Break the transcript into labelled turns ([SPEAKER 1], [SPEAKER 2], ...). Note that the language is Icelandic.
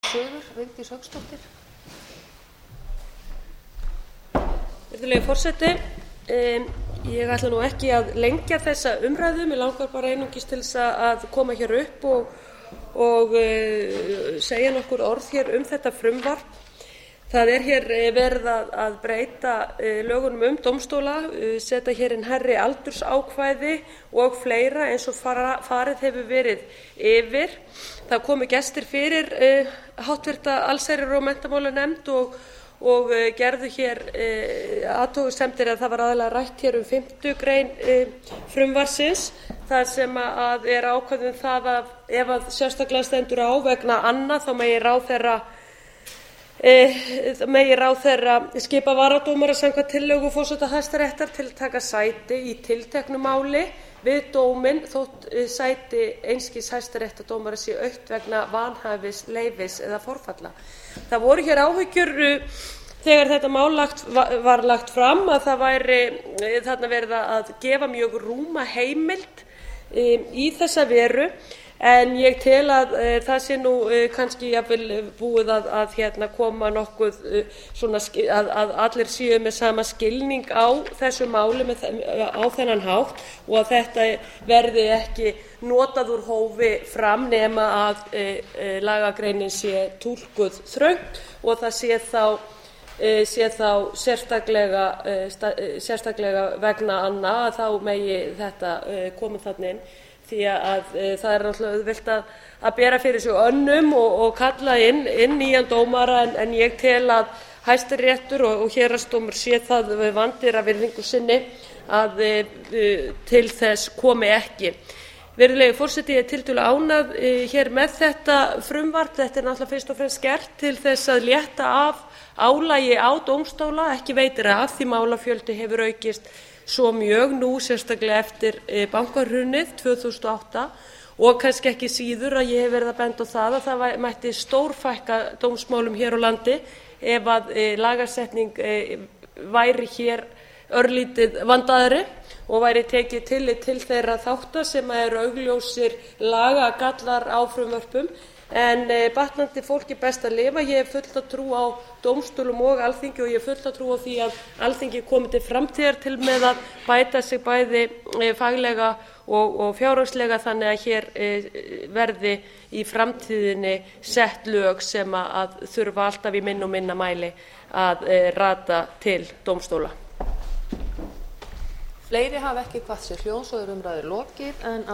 [SPEAKER 1] Virðulegi forseti, ég ætla nú ekki að lengja þessa umræðu. Mig langar bara einungis til þess að koma hér upp og segja nokkur orð hér þetta frumvarp. Það hér verið að breyta lögunum dómstóla, setja hér inn hærri aldursákvæði og fleira eins og farið hefur verið yfir. Það komu gestir fyrir háttvirta allsherjar- og menntamálanefnd og gerðu hér athugasemdir að það var aðallega rætt hér 5. grein frumvarpsins, þar sem að ákvæði það að ef að sérstaklega stendur á vegna annað þá megi ráðherra skipa varadómara samkvæmt tillögu forseta Hæstaréttar til að taka sæti í tilteknu máli við dóminn þótt sæti einskis hæstaréttardómara sé autt vegna vanhæfis, leyfis eða forfalla. Það voru hér áhyggjur þegar þetta mál var lagt fram að það væri þarna verið að gefa mjög rúma heimild í þessa veru, en ég tel að það sé nú kannski jafnvel búið að koma nokkuð svona að allir séu með sama skilning á þessu máli á þennan hátt og að þetta verði ekki notað úr hófi fram nema að lagagreinin sé túlkuð þröngt og það sé þá sérstaklega vegna annað að þá megi þetta koma þarna inn, því að það náttúrulega auðvelt að bera fyrir sig önnum og kalla inn nýjan dómara, en ég tel að Hæstiréttur og héraðsdómur sé það vandir að virðingu sinni að til þess komi ekki. Virðulegi forseti, ég tiltölulega ánægð hér með þetta frumvarp. Þetta náttúrulega fyrst og fremst gert til þess að létta af álagi á dómstóla, ekki veitir af því málafjöldi hefur aukist svo mjög nú, sérstaklega eftir bankahrunið 2008, og kannski ekki síður að ég hef verið að benda á það að það mætti stórfækka dómsmálum hér á landi ef að lagasetning væri hér örlítið vandaðri og væri tekið tillit til þeirra þátta sem eru augljósir lagagallar á frumvörpum. En batnandi fólki best að lifa. Ég hef fulla trú á dómstólum og Alþingi og ég hef fulla trú á því að Alþingi komi til framtíðar til með að bæta sig bæði faglega og fjárhagslega, þannig að hér verði í framtíðinni sett lög sem að þurfa alltaf í minna og minna mæli að rata til dómstóla.
[SPEAKER 2] Fleiri hafa ekki kvatt sér hljóðs og umræðu lokið, en